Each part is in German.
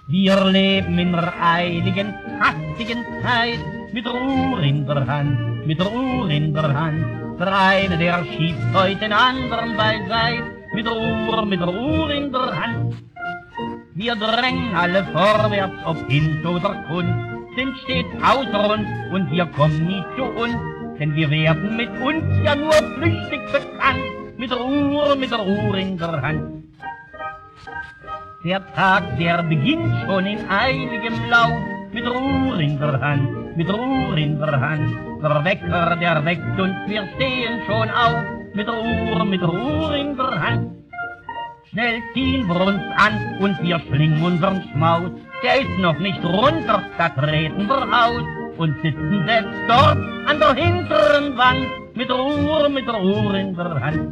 Wir leben in der eiligen, hastigen Zeit, mit der Uhr in der Hand, mit der Uhr in der Hand. Der eine, der schiebt heute den anderen beiseit, mit der Uhr in der Hand. Wir drängen alle vorwärts, ob Hinz oder Kunst, sind stets außer uns und wir kommen nie zu uns, denn wir werden mit uns ja nur flüchtig bekannt, mit der Uhr in der Hand. Der Tag, der beginnt schon in eiligem Lauf, mit der Uhr in der Hand, mit der Uhr in der Hand. Der Wecker, der weckt uns, wir stehen schon auf, mit der Uhr in der Hand. Schnell ziehen wir uns an und wir schlingen unseren Schmaus, der ist noch nicht runter, da treten wir aus und sitzen selbst dort an der hinteren Wand, mit der Uhr in der Hand.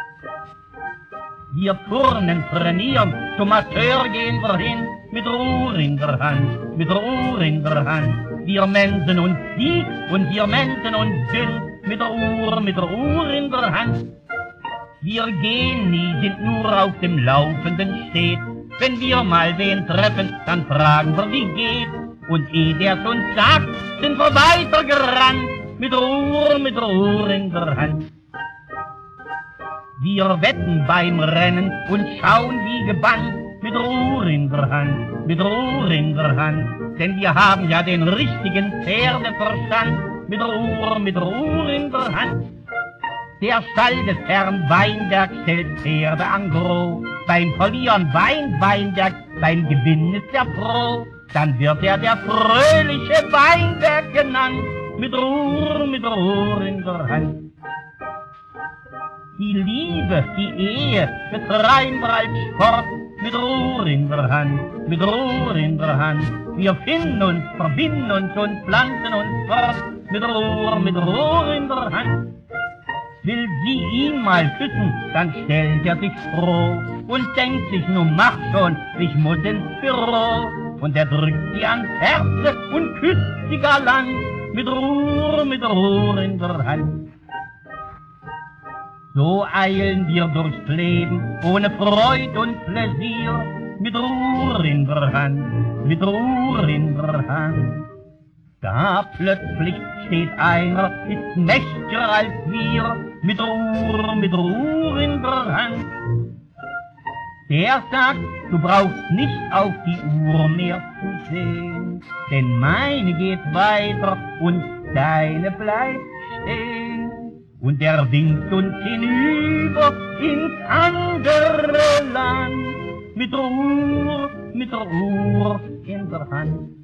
Wir turnen, trainieren, zum Masseur gehen wir hin, mit der Uhr in der Hand, mit der Uhr in der Hand. Wir mensen uns dick und wir mensen uns dünn, mit der Uhr in der Hand. Wir gehen nie, sind nur auf dem Laufenden stets. Wenn wir mal wen treffen, dann fragen wir, wie geht. Und ehe der's uns sagt, sind wir weitergerannt, mit der Uhr in der Hand. Wir wetten beim Rennen und schauen wie gebannt, mit der Uhr in der Hand, mit der Uhr in der Hand. Denn wir haben ja den richtigen Pferdeverstand, mit der Uhr in der Hand. Der Stall des Herrn Weinberg stellt Pferde an Gros. Beim Verlieren weint Weinberg, beim Gewinn ist er froh. Dann wird er der fröhliche Weinberg genannt, mit der Uhr in der Hand. Die Liebe, die Ehe betreiben wir als Sport, mit der Uhr in der Hand, mit der Uhr in der Hand. Wir finden uns, verbinden uns und pflanzen uns fort, mit der Uhr in der Hand. Will sie ihn mal küssen, dann stellt er sich froh und denkt sich, nun mach schon, ich muss ins Büro. Und er drückt sie ans Herz und küsst sie galant, mit der Uhr in der Hand. So eilen wir durchs Leben, ohne Freud und Pläsier, mit der Uhr in der Hand, mit der Uhr in der Hand. Da plötzlich steht einer, ist mächtiger als wir, mit der Uhr in der Hand. Der sagt, du brauchst nicht auf die Uhr mehr zu sehen, denn meine geht weiter und deine bleibt stehen. Und er winkt uns hinüber ins andere Land, mit der Uhr in der Hand.